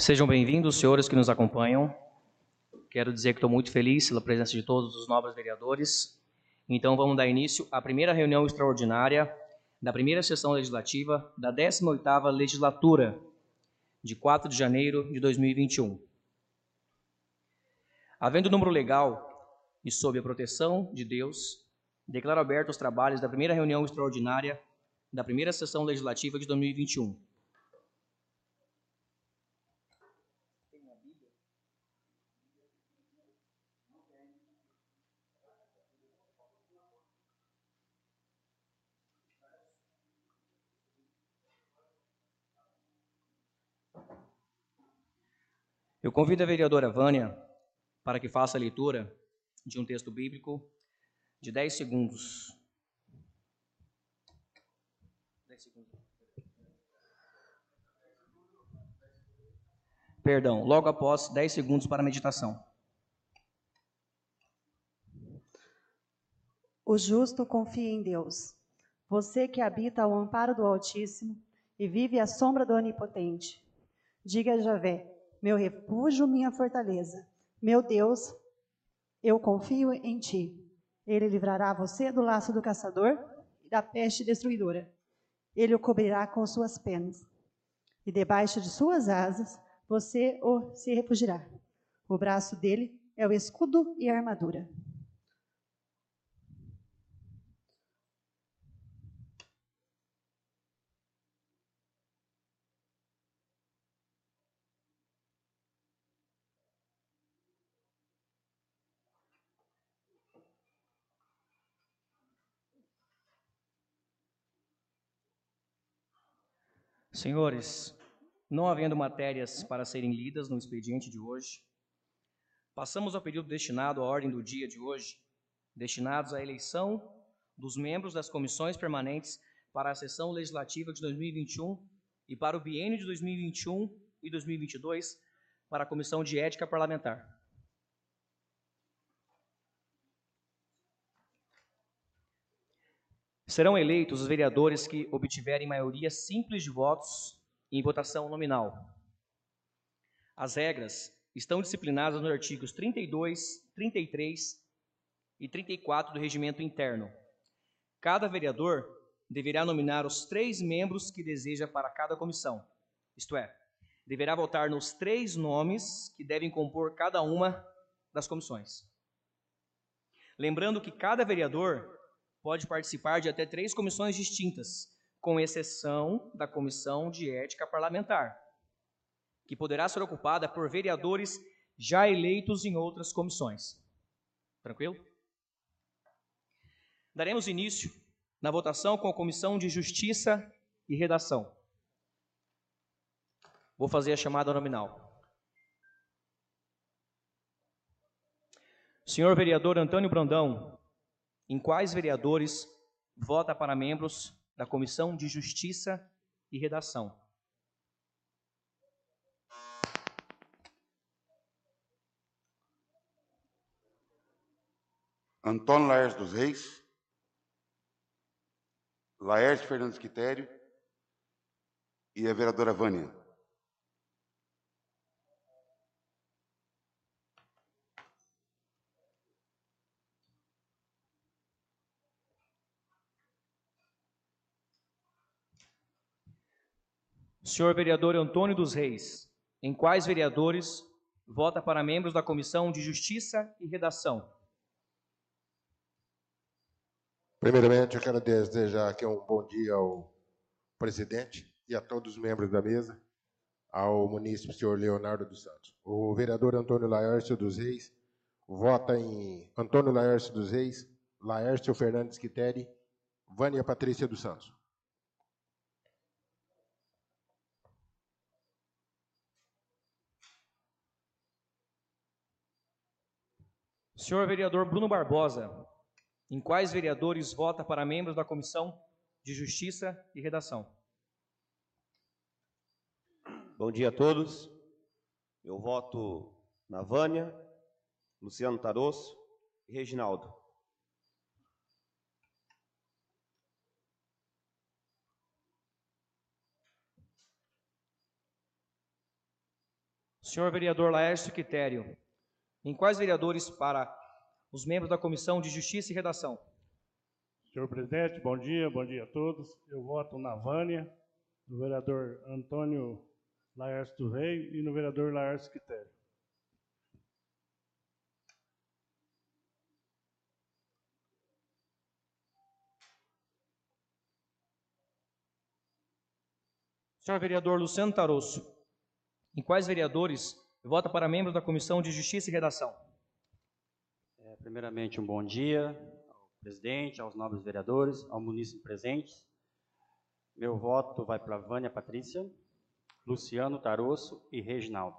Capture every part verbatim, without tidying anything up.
Sejam bem-vindos, senhores que nos acompanham. Quero dizer que estou muito feliz pela presença de todos os nobres vereadores. Então, vamos dar início à primeira reunião extraordinária da primeira sessão legislativa da décima oitava legislatura, de quatro de janeiro de dois mil e vinte e um. Havendo número legal e sob a proteção de Deus, declaro aberto os trabalhos da primeira reunião extraordinária da primeira sessão legislativa de dois mil e vinte e um. Eu convido a vereadora Vânia para que faça a leitura de um texto bíblico de dez segundos. dez segundos. Perdão, logo após dez segundos para a meditação. O justo confia em Deus. Você que habita ao amparo do Altíssimo e vive à sombra do Onipotente. Diga a Javé, meu refúgio, minha fortaleza. Meu Deus, eu confio em ti. Ele livrará você do laço do caçador e da peste destruidora. Ele o cobrirá com suas penas. E debaixo de suas asas você o se refugiará. O braço dele é o escudo e a armadura. Senhores, não havendo matérias para serem lidas no expediente de hoje, passamos ao período destinado à ordem do dia de hoje, destinados à eleição dos membros das comissões permanentes para a sessão legislativa de dois mil e vinte e um e para o biênio de dois mil e vinte e um e dois mil e vinte e dois para a Comissão de Ética Parlamentar. Serão eleitos os vereadores que obtiverem maioria simples de votos em votação nominal. As regras estão disciplinadas nos artigos trinta e dois, trinta e três e trinta e quatro do Regimento Interno. Cada vereador deverá nominar os três membros que deseja para cada comissão, isto é, deverá votar nos três nomes que devem compor cada uma das comissões. Lembrando que cada vereador pode participar de até três comissões distintas, com exceção da Comissão de Ética Parlamentar, que poderá ser ocupada por vereadores já eleitos em outras comissões. Tranquilo? Daremos início na votação com a Comissão de Justiça e Redação. Vou fazer a chamada nominal. Senhor vereador Antônio Brandão, em quais vereadores vota para membros da Comissão de Justiça e Redação? Antônio Laércio dos Reis, Laércio Fernandes Quitério e a vereadora Vânia. Senhor vereador Antônio dos Reis, em quais vereadores vota para membros da Comissão de Justiça e Redação? Primeiramente, eu quero desejar aqui um bom dia ao presidente e a todos os membros da mesa, ao munícipe senhor Leonardo dos Santos. O vereador Antônio Laércio dos Reis vota em Antônio Laércio dos Reis, Laércio Fernandes Quitério, Vânia Patrícia dos Santos. Senhor vereador Bruno Barbosa, em quais vereadores vota para membros da Comissão de Justiça e Redação? Bom dia a todos. Eu voto na Vânia, Luciano Tarosso e Reginaldo. Senhor vereador Laércio Quitério, em quais vereadores para os membros da Comissão de Justiça e Redação? Senhor presidente, bom dia, bom dia a todos. Eu voto na Vânia, no vereador Antônio Laércio do Rei e no vereador Laércio Quitério. Senhor vereador Luciano Tarosso, em quais vereadores vota para membros da Comissão de Justiça e Redação? É, primeiramente, um bom dia ao presidente, aos nobres vereadores, ao munícipe presente. Meu voto vai para Vânia Patrícia, Luciano Tarosso e Reginaldo.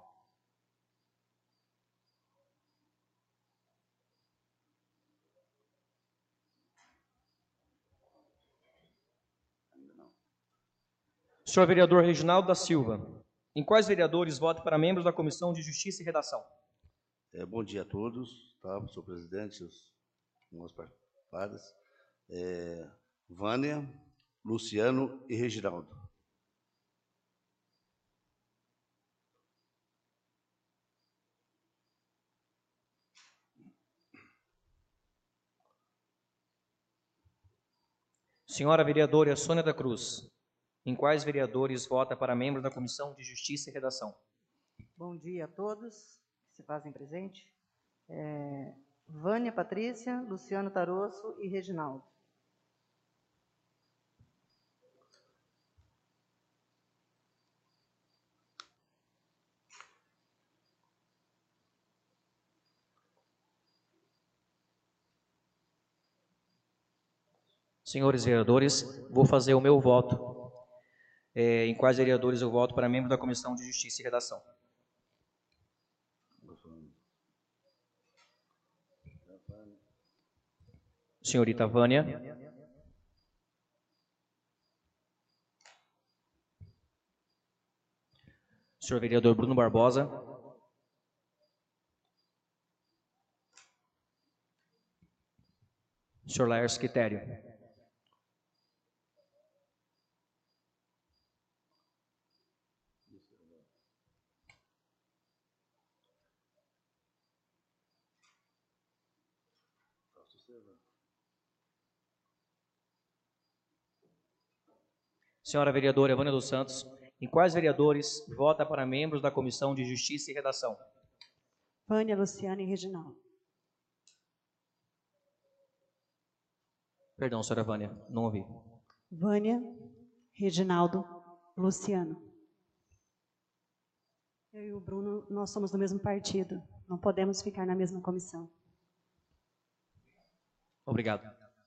Senhor vereador Reginaldo da Silva, em quais vereadores vota para membros da Comissão de Justiça e Redação? É, bom dia a todos, tá? Senhor presidente, os meus participantes. É, Vânia, Luciano e Reginaldo. Senhora vereadora Sônia da Cruz, em quais vereadores vota para membros da Comissão de Justiça e Redação? Bom dia a todos que se fazem presente. É, Vânia Patrícia, Luciano Tarosso e Reginaldo. Senhores vereadores, vou fazer o meu voto. É, em quais vereadores eu voto para membro da Comissão de Justiça e Redação? Senhorita Vânia. Senhor vereador Bruno Barbosa. Senhor Laércio Quitério. Senhora vereadora Vânia dos Santos, em quais vereadores vota para membros da Comissão de Justiça e Redação? Vânia, Luciano e Reginaldo. Perdão, senhora Vânia, não ouvi. Vânia, Reginaldo, Luciano. Eu e o Bruno, nós somos do mesmo partido. Não podemos ficar na mesma comissão. Obrigado.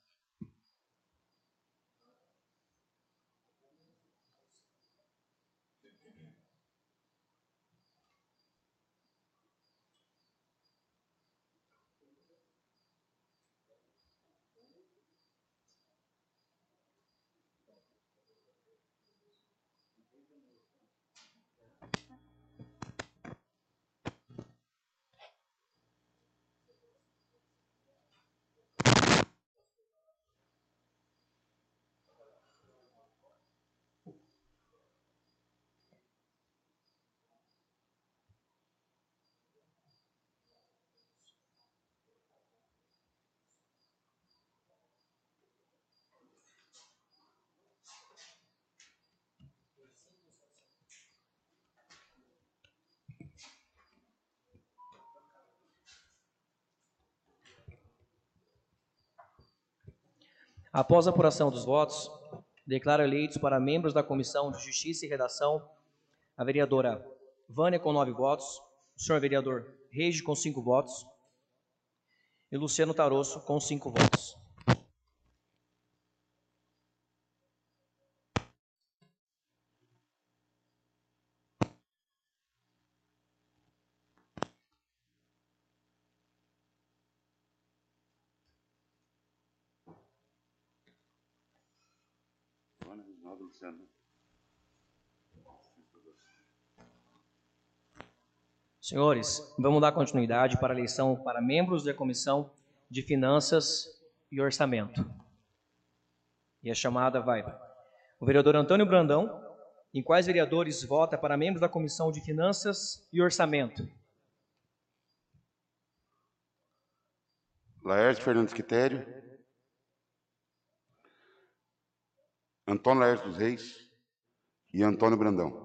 Após a apuração dos votos, declaro eleitos para membros da Comissão de Justiça e Redação a vereadora Vânia com nove votos, o senhor vereador Regi com cinco votos e Luciano Tarosso com cinco votos. Senhores, vamos dar continuidade para a eleição para membros da Comissão de Finanças e Orçamento. E a chamada vai o vereador Antônio Brandão, em quais vereadores vota para membros da Comissão de Finanças e Orçamento? Laércio Fernandes Quitério, Antônio Laércio dos Reis e Antônio Brandão.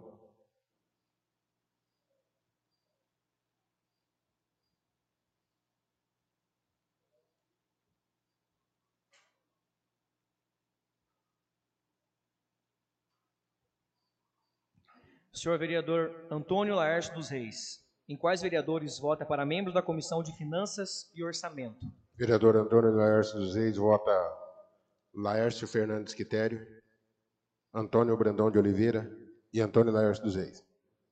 Senhor vereador Antônio Laércio dos Reis, em quais vereadores vota para membros da Comissão de Finanças e Orçamento? Vereador Antônio Laércio dos Reis, vota Laércio Fernandes Quitério, Antônio Brandão de Oliveira e Antônio Laércio dos Reis.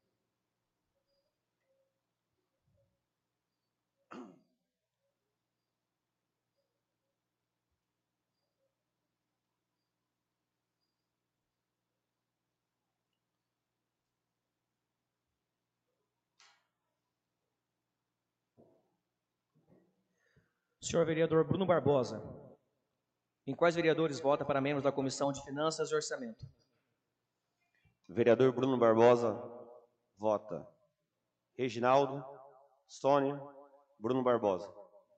Senhor vereador Bruno Barbosa, em quais vereadores vota para membros da Comissão de Finanças e Orçamento? Vereador Bruno Barbosa, vota Reginaldo, Sônia, Bruno Barbosa.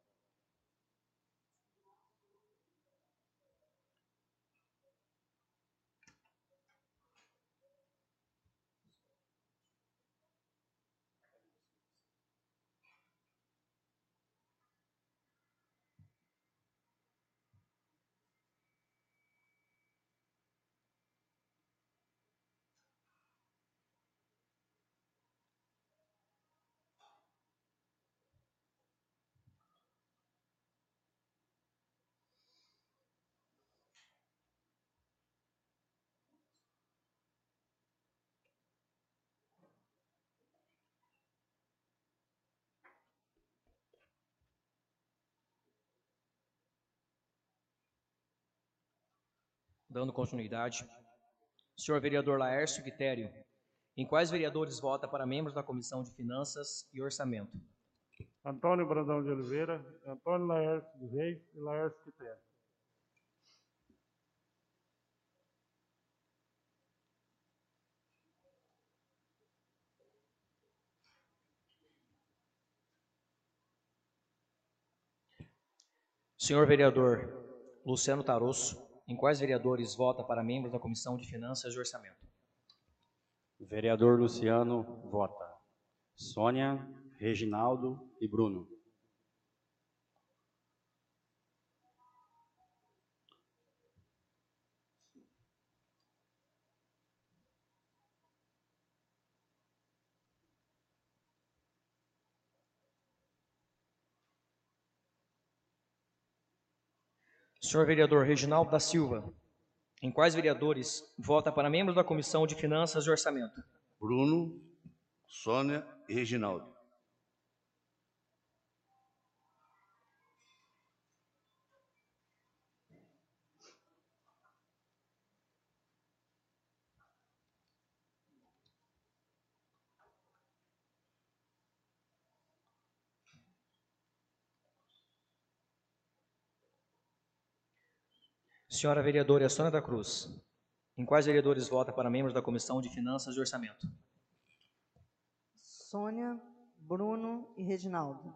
Dando continuidade, senhor vereador Laércio Quitério, em quais vereadores vota para membros da Comissão de Finanças e Orçamento? Antônio Brandão de Oliveira, Antônio Laércio dos Reis e Laércio Quitério. Senhor vereador Luciano Tarosso, em quais vereadores vota para membros da Comissão de Finanças e Orçamento? Vereador Luciano, vota Sônia, Reginaldo e Bruno. Senhor vereador Reginaldo da Silva, em quais vereadores vota para membros da Comissão de Finanças e Orçamento? Bruno, Sônia e Reginaldo. Senhora vereadora Sônia da Cruz, em quais vereadores vota para membros da Comissão de Finanças e Orçamento? Sônia, Bruno e Reginaldo.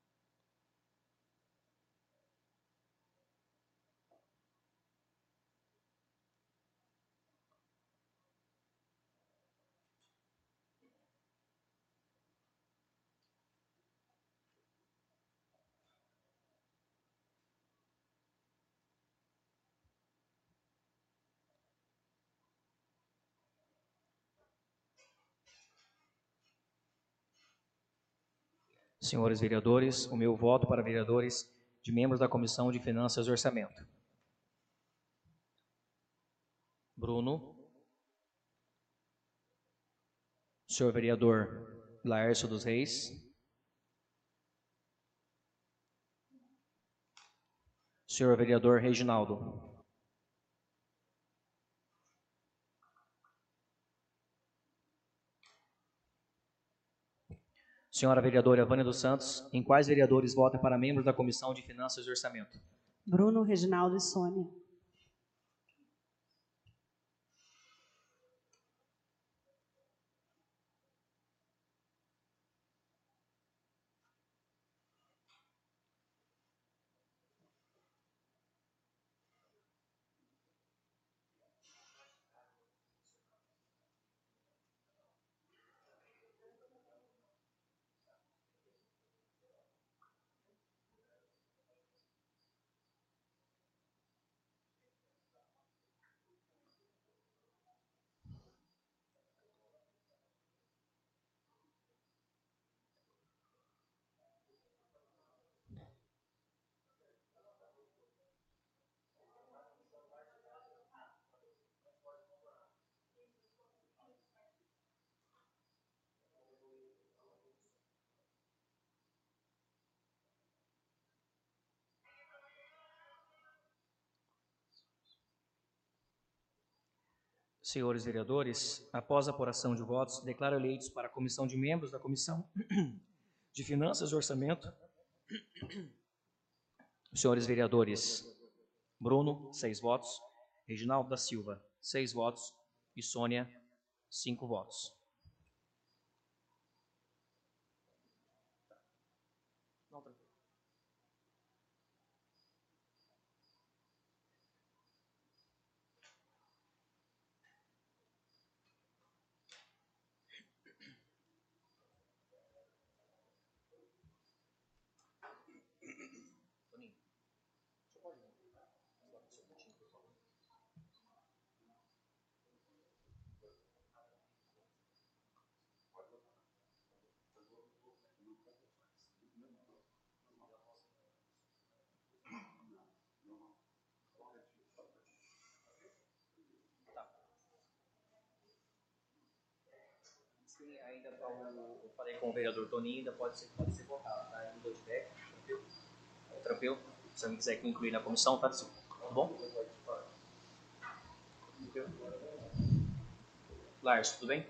Senhores vereadores, o meu voto para vereadores de membros da Comissão de Finanças e Orçamento. Bruno. Senhor vereador Laércio dos Reis. Senhor vereador Reginaldo. Senhora vereadora Vânia dos Santos, em quais vereadores vota para membros da Comissão de Finanças e Orçamento? Bruno, Reginaldo e Sônia. Senhores vereadores, após a apuração de votos, declaro eleitos para a comissão de membros da Comissão de Finanças e Orçamento os senhores vereadores Bruno, seis votos, Reginaldo da Silva, seis votos e Sônia, cinco votos. Sim, ainda tá o, eu falei com o vereador Toninho, ainda pode ser, pode ser votado, tá? Ainda de back, tranquilo? Tranquilo? Se alguém quiser incluir na comissão, tá tudo bom? Lars, tudo bem?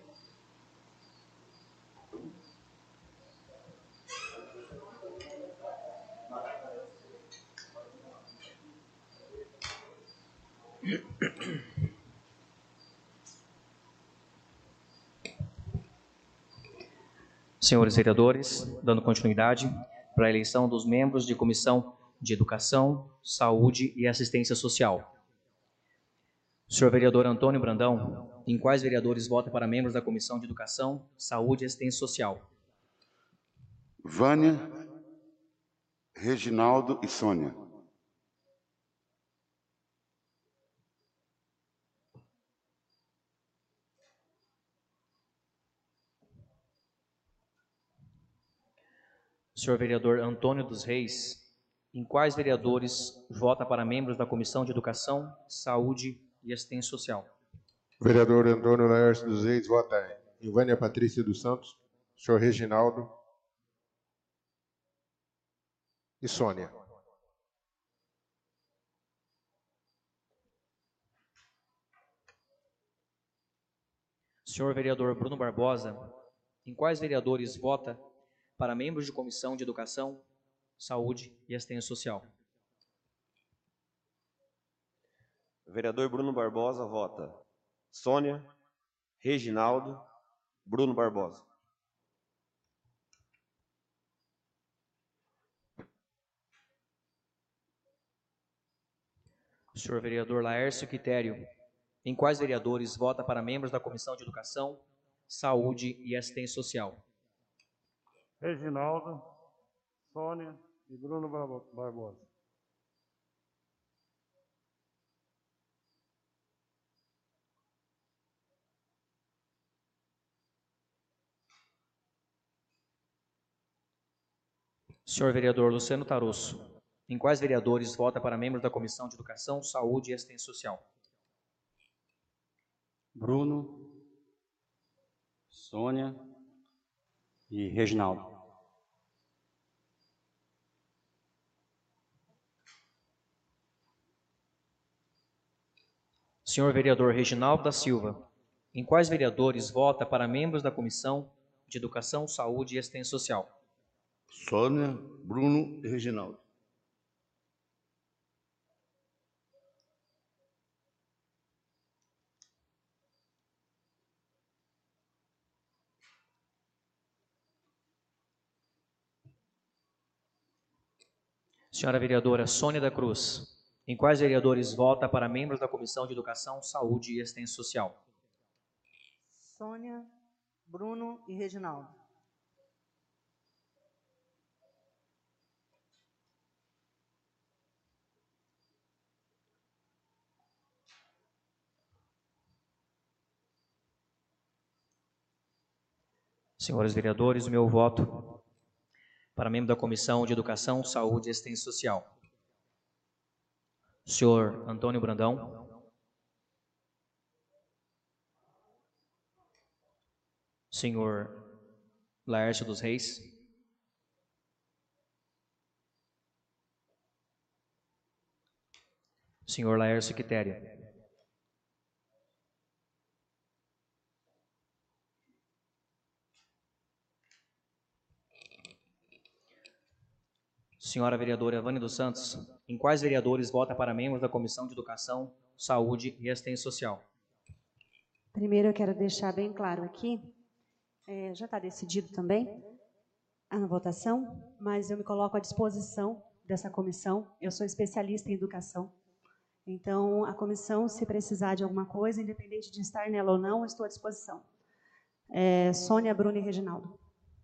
Senhores vereadores, dando continuidade para a eleição dos membros de Comissão de Educação, Saúde e Assistência Social. Senhor vereador Antônio Brandão, em quais vereadores vota para membros da Comissão de Educação, Saúde e Assistência Social? Vânia, Reginaldo e Sônia. Senhor vereador Antônio dos Reis, em quais vereadores vota para membros da Comissão de Educação, Saúde e Assistência Social? Vereador Antônio Laércio dos Reis vota em Vânia Patrícia dos Santos, senhor Reginaldo e Sônia. Senhor vereador Bruno Barbosa, em quais vereadores vota para membros de Comissão de Educação, Saúde e Assistência Social? Vereador Bruno Barbosa vota Sônia, Reginaldo, Bruno Barbosa. Senhor vereador Laércio Quitério, em quais vereadores vota para membros da Comissão de Educação, Saúde e Assistência Social? Reginaldo, Sônia e Bruno Barbosa. Senhor vereador Luciano Tarosso, em quais vereadores vota para membros da Comissão de Educação, Saúde e Assistência Social? Bruno, Sônia e Reginaldo. Senhor vereador Reginaldo da Silva, em quais vereadores vota para membros da Comissão de Educação, Saúde e Assistência Social? Sônia, Bruno e Reginaldo. Senhora vereadora Sônia da Cruz, em quais vereadores vota para membros da Comissão de Educação, Saúde e Assistência Social? Sônia, Bruno e Reginaldo. Senhores vereadores, o meu voto para membro da Comissão de Educação, Saúde e Assistência Social. Senhor Antônio Brandão. Senhor Laércio dos Reis. Senhor Laércio Quitério. Senhora vereadora Vânia dos Santos, em quais vereadores vota para membros da Comissão de Educação, Saúde e Assistência Social? Primeiro eu quero deixar bem claro aqui, é, já está decidido também a votação, mas eu me coloco à disposição dessa comissão. Eu sou especialista em educação, então a comissão, se precisar de alguma coisa, independente de estar nela ou não, eu estou à disposição. É, Sônia, Bruno e Reginaldo.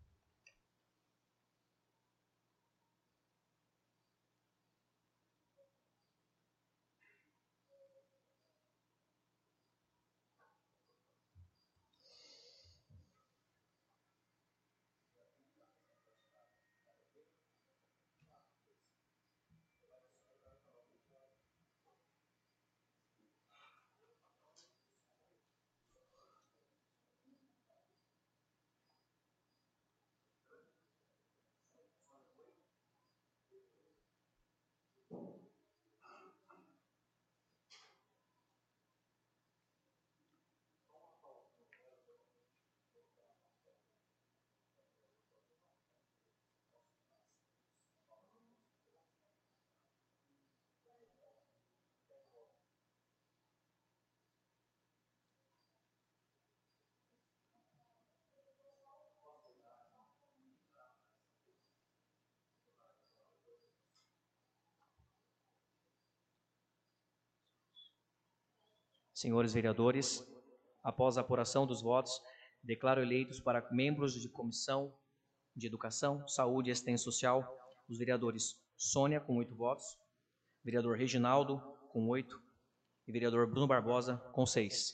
Senhores vereadores, após a apuração dos votos, declaro eleitos para membros de Comissão de Educação, Saúde e Assistência Social os vereadores Sônia, com oito votos, vereador Reginaldo, com oito, e vereador Bruno Barbosa, com seis.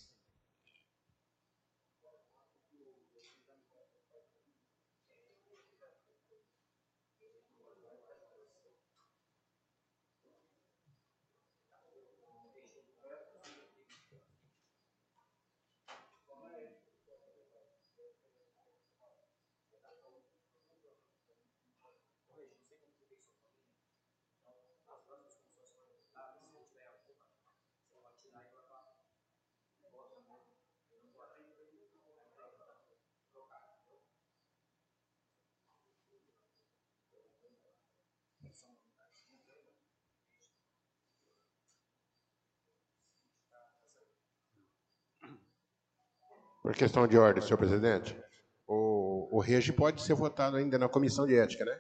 Por questão de ordem, senhor presidente, o, o regi pode ser votado ainda na comissão de ética, né?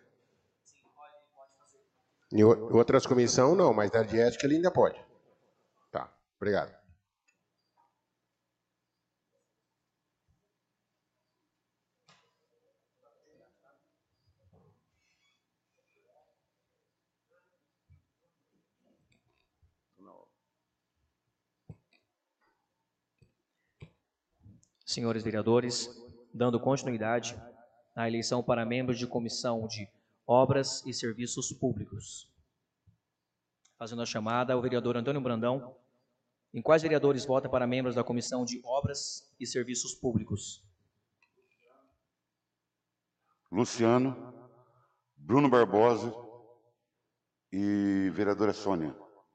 Em o- outras comissões, não, mas na de ética ele ainda pode. Tá, obrigado. Senhores vereadores, dando continuidade à eleição para membros de Comissão de Obras e Serviços Públicos. Fazendo a chamada ao vereador Antônio Brandão, em quais vereadores vota para membros da Comissão de Obras e Serviços Públicos? Luciano, Bruno Barbosa e vereadora Sônia.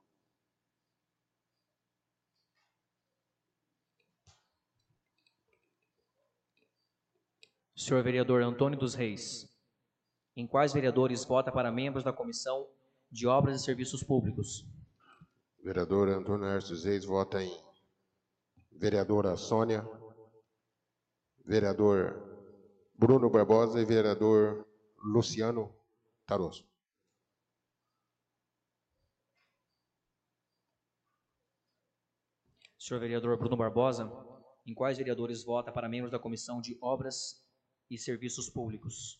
Senhor vereador Antônio dos Reis, em quais vereadores vota para membros da Comissão de Obras e Serviços Públicos? Vereador Antônio Laércio Reis vota em vereadora Sônia, vereador Bruno Barbosa e vereador Luciano Taroso. Senhor vereador Bruno Barbosa, em quais vereadores vota para membros da Comissão de Obras e Serviços Públicos?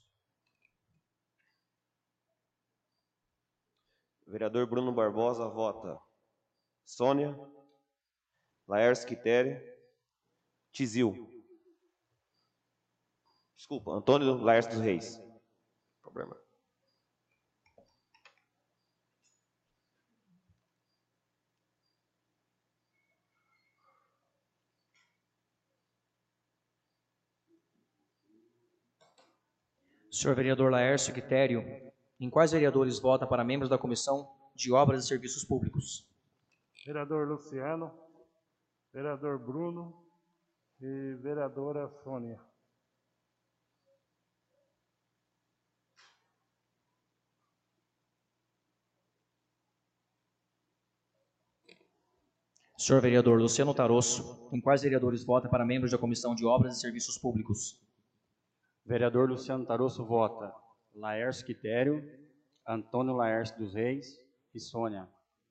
Vereador Bruno Barbosa vota Sônia, Laércio Quitério, Tizil. Desculpa, Antônio Laércio dos Reis. Problema. Senhor vereador Laércio Quitério, em quais vereadores vota para membros da Comissão de Obras e Serviços Públicos? Vereador Luciano, vereador Bruno e vereadora Sônia. Senhor vereador Luciano Tarosso, em quais vereadores vota para membros da Comissão de Obras e Serviços Públicos? Vereador Luciano Tarosso vota Laércio Quitério, Antônio Laércio dos Reis e Sônia.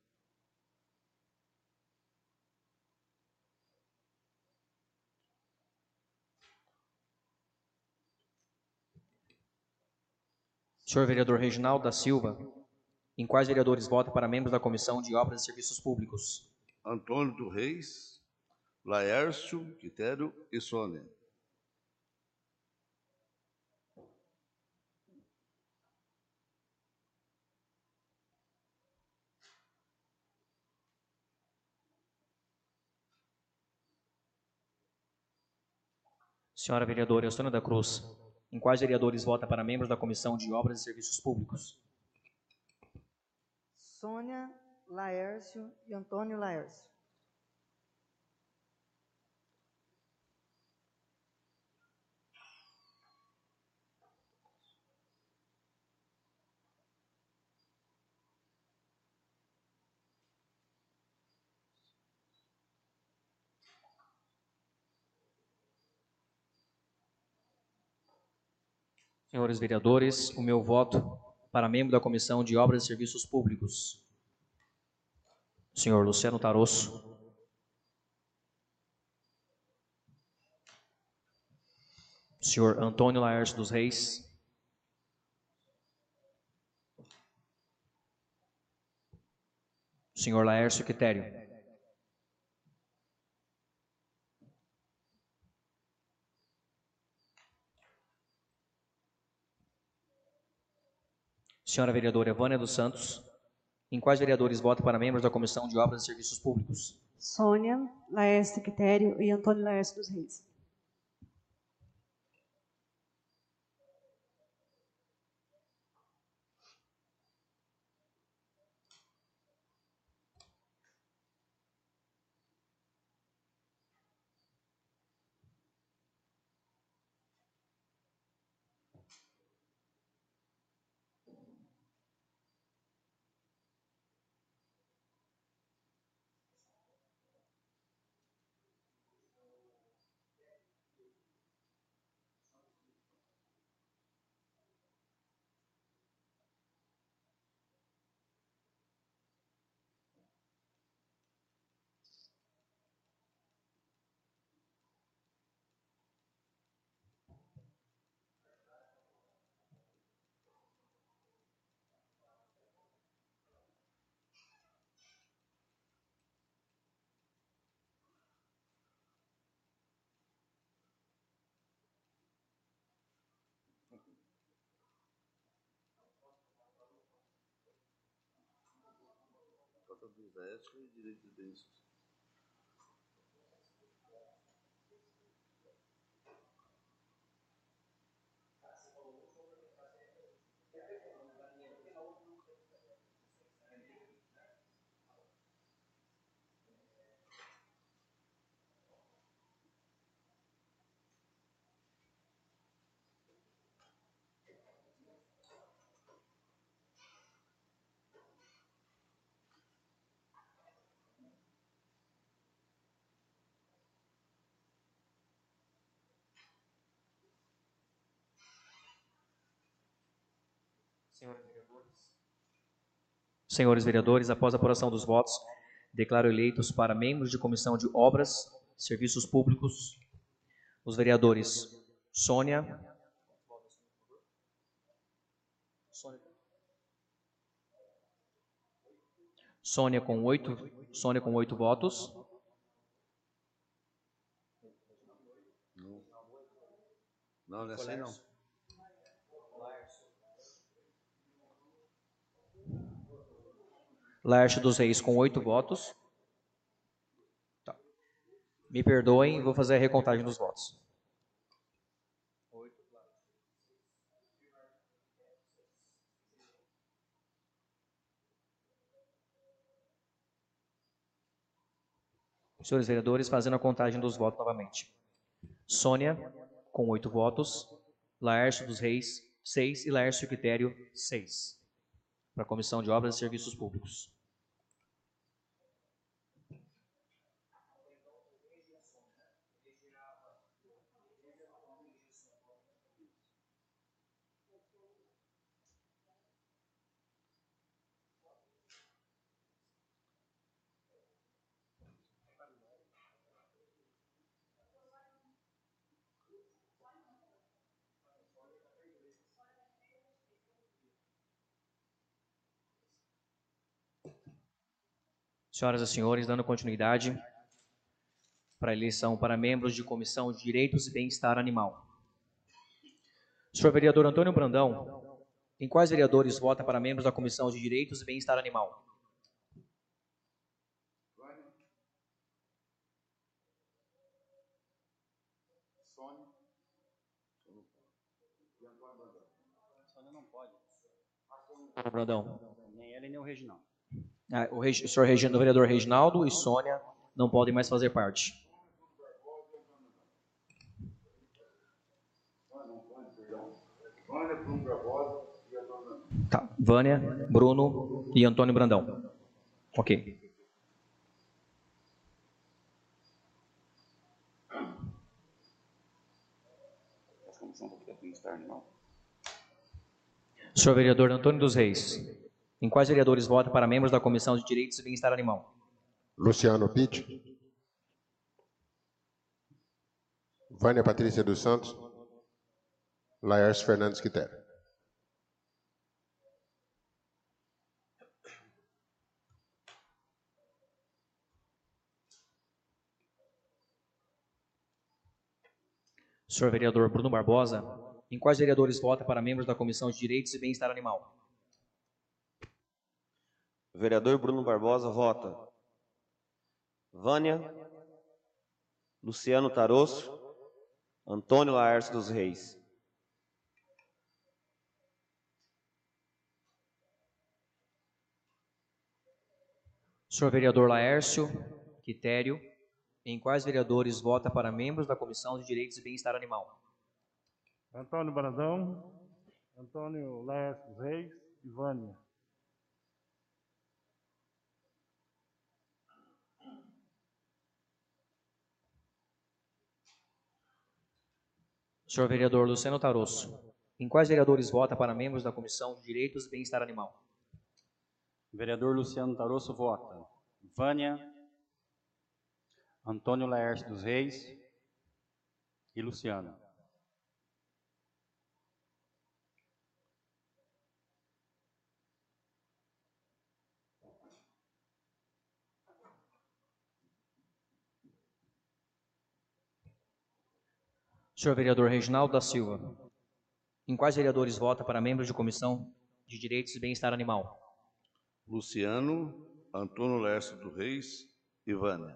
Senhor vereador Reginaldo da Silva, em quais vereadores vota para membros da Comissão de Obras e Serviços Públicos? Antônio dos Reis, Laércio Quitério e Sônia. Senhora vereadora Eustônia da Cruz, em quais vereadores vota para membros da Comissão de Obras e Serviços Públicos? Sônia, Laércio e Antônio Laércio. Senhores vereadores, o meu voto para membro da Comissão de Obras e Serviços Públicos. Senhor Luciano Tarosso. Senhor Antônio Laércio dos Reis. Senhor Laércio Quitério. Senhora vereadora Vânia dos Santos, em quais vereadores vota para membros da Comissão de Obras e Serviços Públicos? Sônia, Laércio Quitério e Antônio Laércio dos Reis. E direito de bens. Senhores vereadores, após a apuração dos votos, declaro eleitos para membros de Comissão de Obras e Serviços Públicos os vereadores Sônia, Sônia com oito, Sônia com oito votos. Não, não, não é assim não. Laércio dos Reis com oito votos. Tá. Me perdoem, vou fazer a recontagem dos votos. Senhores vereadores, fazendo a contagem dos votos novamente. Sônia, com oito votos. Laércio dos Reis, seis. E Laércio Quitério, seis. Para a Comissão de Obras e Serviços Públicos. Senhoras e senhores, dando continuidade para a eleição para membros de Comissão de Direitos e Bem-Estar Animal. Senhor vereador Antônio Brandão, em quais vereadores vota para membros da Comissão de Direitos e Bem-Estar Animal? Sônia não pode. Brandão. Nem ela e nem o Reginaldo. Ah, o, Regi, o senhor Regi, o vereador Reginaldo e Sônia não podem mais fazer parte. Tá. Vânia, Bruno e Antônio Brandão. Ok. Senhor vereador Antônio dos Reis, em quais vereadores vota para membros da Comissão de Direitos e Bem-Estar Animal? Luciano Pitti. Vânia Patrícia dos Santos. Laércio Fernandes Quitério. Senhor vereador Bruno Barbosa, em quais vereadores vota para membros da Comissão de Direitos e Bem-Estar Animal? Vereador Bruno Barbosa vota Vânia, Luciano Tarosso, Antônio Laércio dos Reis. Senhor vereador Laércio Quitério, em quais vereadores vota para membros da Comissão de Direitos e Bem-Estar Animal? Antônio Brandão, Antônio Laércio dos Reis e Vânia. Senhor vereador Luciano Tarosso, em quais vereadores vota para membros da Comissão de Direitos e Bem-Estar Animal? Vereador Luciano Tarosso vota Vânia, Antônio Laércio dos Reis e Luciano. Senhor vereador Reginaldo da Silva, em quais vereadores vota para membros de Comissão de Direitos e Bem-Estar Animal? Luciano, Antônio Laércio dos Reis e Vânia.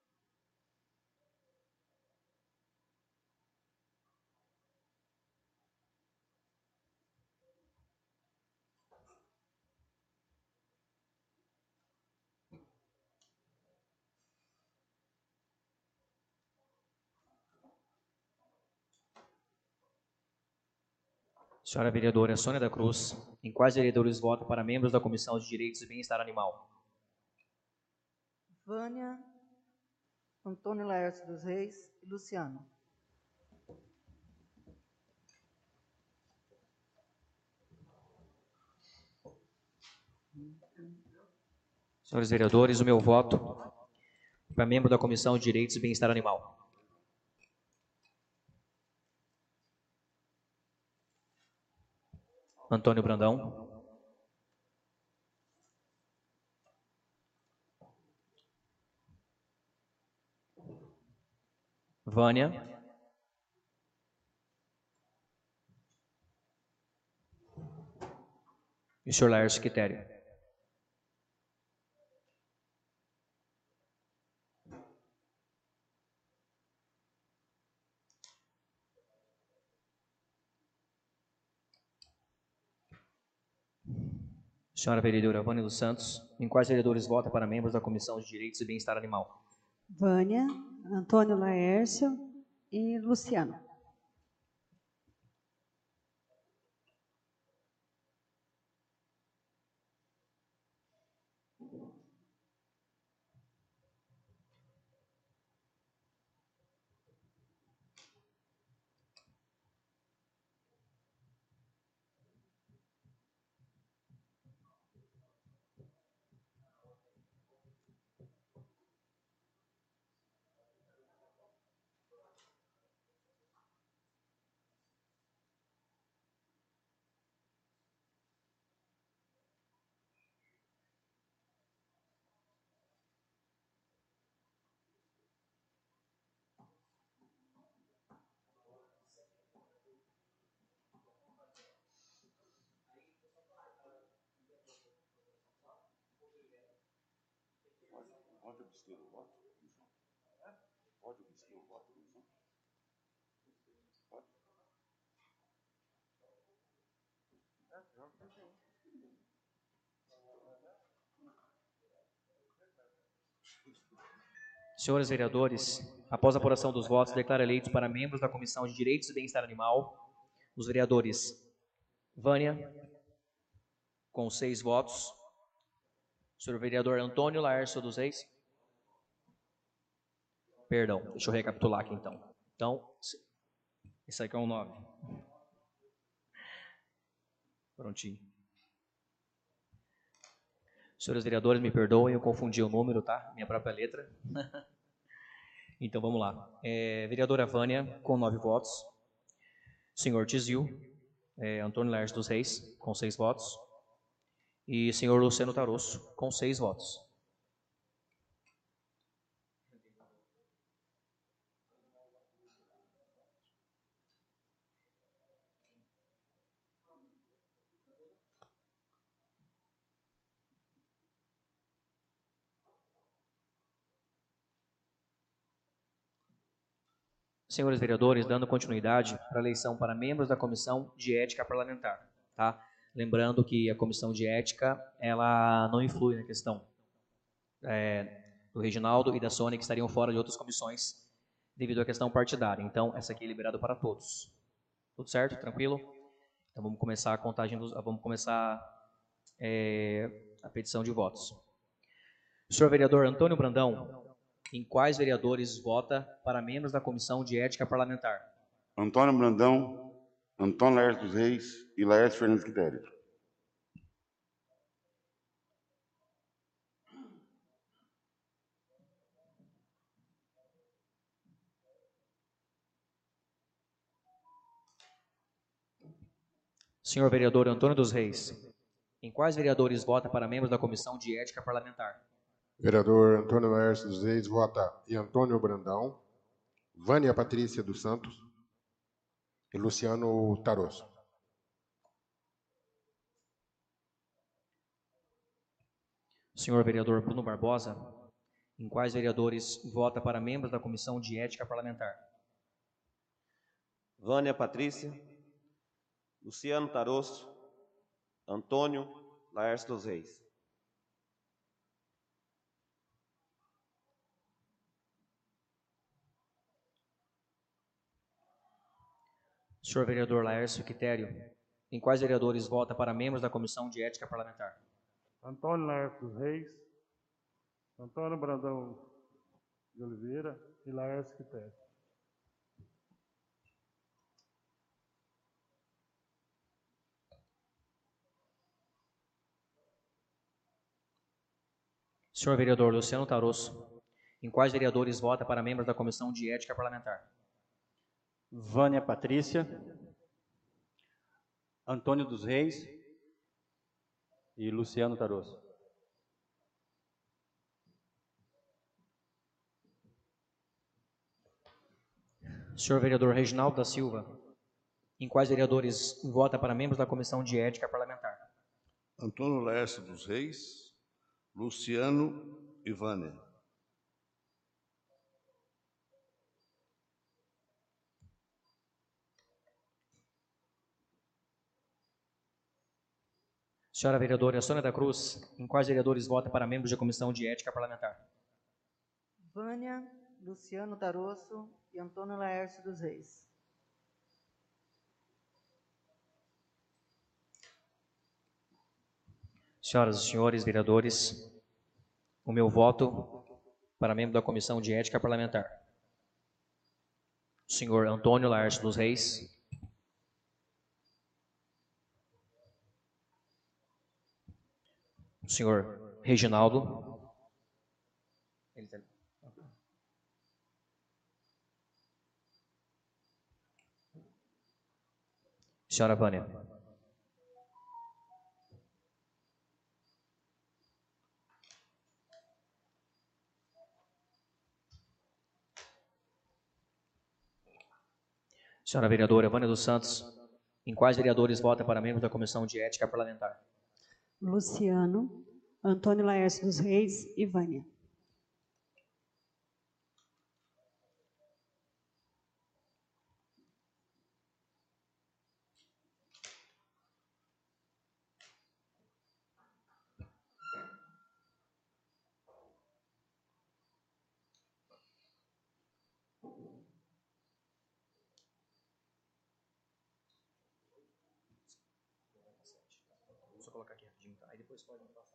Senhora vereadora Sônia da Cruz, em quais vereadores vota para membros da Comissão de Direitos e Bem-Estar Animal? Vânia, Antônio Laércio dos Reis e Luciano. Senhores vereadores, o meu voto para membro da Comissão de Direitos e Bem-Estar Animal. Antônio Brandão. Vânia. E o senhor Laércio Quitério. Senhora vereadora Vânia dos Santos, em quais vereadores vota para membros da Comissão de Direitos e Bem-Estar Animal? Vânia, Antônio Laércio e Luciano. Pode obster o voto? Pode obster o voto? Pode? Senhores vereadores, após a apuração dos votos, declaro eleitos para membros da Comissão de Direitos e Bem-Estar Animal os vereadores Vânia, com seis votos. Senhor vereador Antônio Laércio dos Reis. Perdão, deixa eu recapitular aqui então. Então, esse aqui é um nove. Prontinho. Senhores vereadores, me perdoem, eu confundi o número, tá? Minha própria letra. Então, vamos lá. É, vereadora Vânia, com nove votos. Senhor Tizil, é, Antônio Laércio dos Reis, com seis votos. E senhor Luciano Tarosso, com seis votos. Senhores vereadores, dando continuidade para a eleição para membros da Comissão de Ética Parlamentar, tá? Lembrando que a Comissão de Ética, ela não influi na questão é, do Reginaldo e da Sônia, que estariam fora de outras comissões devido à questão partidária. Então, essa aqui é liberada para todos. Tudo certo? Tranquilo? Então, vamos começar a contagem dos, vamos começar é, a petição de votos. Senhor vereador Antônio Brandão, em quais vereadores vota para membros da Comissão de Ética Parlamentar? Antônio Brandão, Antônio Laércio dos Reis e Laércio Fernandes Quitério. Senhor vereador Antônio dos Reis, em quais vereadores vota para membros da Comissão de Ética Parlamentar? Vereador Antônio Laércio dos Reis vota em Antônio Brandão, Vânia Patrícia dos Santos e Luciano Tarosso. Senhor vereador Bruno Barbosa, em quais vereadores vota para membros da Comissão de Ética Parlamentar? Vânia Patrícia, Luciano Tarosso, Antônio Laércio dos Reis. Senhor vereador Laércio Quitério, em quais vereadores vota para membros da Comissão de Ética Parlamentar? Antônio Laércio dos Reis, Antônio Brandão de Oliveira e Laércio Quitério. Senhor vereador Luciano Tarosso, em quais vereadores vota para membros da Comissão de Ética Parlamentar? Vânia Patrícia, Antônio dos Reis e Luciano Tarosso. Senhor vereador Reginaldo da Silva, em quais vereadores vota para membros da Comissão de Ética Parlamentar? Antônio Laércio dos Reis, Luciano e Vânia. Senhora vereadora Sônia da Cruz, em quais vereadores vota para membros da Comissão de Ética Parlamentar? Vânia, Luciano Tarosso e Antônio Laércio dos Reis. Senhoras e senhores vereadores, o meu voto para membro da Comissão de Ética Parlamentar. O senhor Antônio Laércio dos Reis. O senhor Reginaldo. Ele tá... Senhora Vânia. Senhora vereadora Vânia dos Santos, em quais vereadores vota para membros da Comissão de Ética Parlamentar? Luciano, Antônio Laércio dos Reis e Vânia. colocar aqui rapidinho, tá? Aí depois pode passar.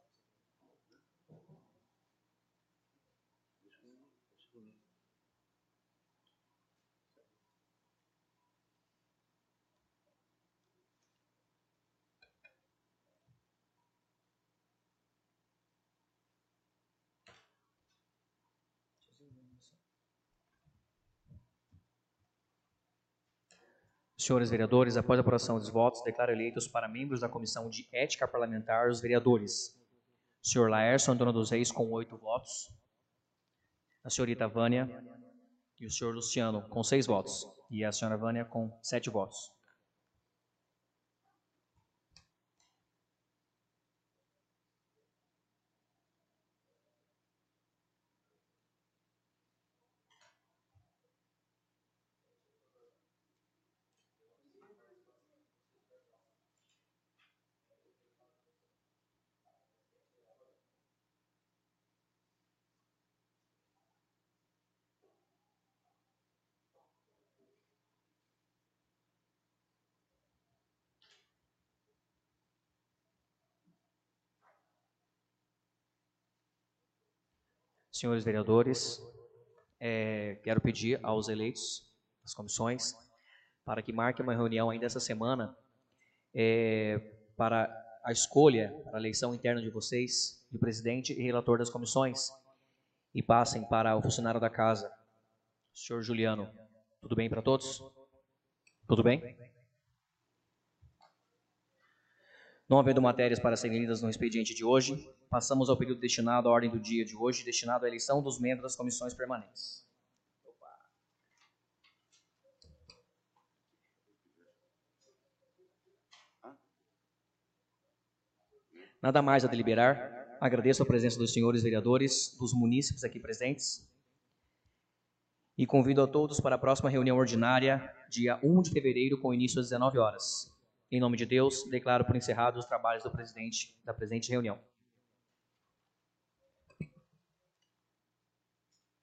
Senhores vereadores, após a apuração dos votos, declaro eleitos para membros da Comissão de Ética Parlamentar os vereadores: o senhor Laércio Antônio dos Reis, com oito votos, a senhorita Vânia e o senhor Luciano, com seis votos, e a senhora Vânia, com sete votos. Senhores vereadores, é, quero pedir aos eleitos das comissões para que marquem uma reunião ainda essa semana é, para a escolha, para a eleição interna de vocês, de presidente e relator das comissões, e passem para o funcionário da casa, o senhor Juliano. Tudo bem para todos? Tudo bem? Não havendo matérias para serem lidas no expediente de hoje, passamos ao período destinado à ordem do dia de hoje, destinado à eleição dos membros das comissões permanentes. Nada mais a deliberar. Agradeço a presença dos senhores vereadores, dos munícipes aqui presentes, e convido a todos para a próxima reunião ordinária, dia primeiro de fevereiro, com início às dezenove horas. Em nome de Deus, declaro por encerrados os trabalhos do presidente da presente reunião.